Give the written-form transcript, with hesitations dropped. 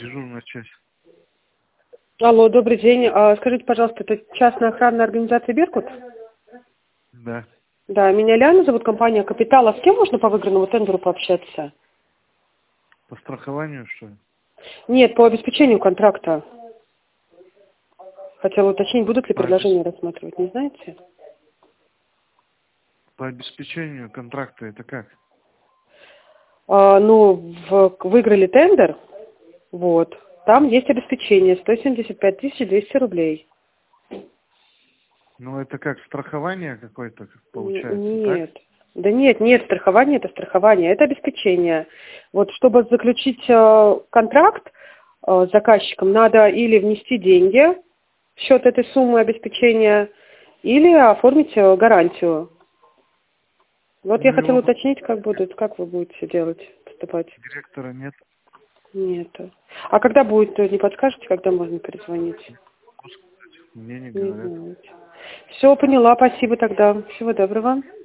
Дежурная часть. Алло, добрый день. Скажите, пожалуйста, это частная охранная организация «Беркут»? Да. Да, меня Ляна зовут, компания «Капитал». А с кем можно по выигранному тендеру пообщаться? По страхованию, что ли? Нет, по обеспечению контракта. Хотела уточнить, будут ли По, предложения рассматривать, не знаете? по обеспечению контракта это как? Выиграли тендер, вот. Там есть обеспечение 175 200 рублей. Ну, это как страхование какое-то получается, так? Нет. Да нет, страхование это страхование, это обеспечение. Вот чтобы заключить контракт с заказчиком, надо или внести деньги в счет этой суммы обеспечения, или оформить гарантию. Вот Ну, я его хотела уточнить, как вы будете делать, поступать. директора нет. Нет. А когда будет, не подскажете, когда можно перезвонить? Мне не Не говорят. знаете. Все, поняла, спасибо тогда. Всего доброго.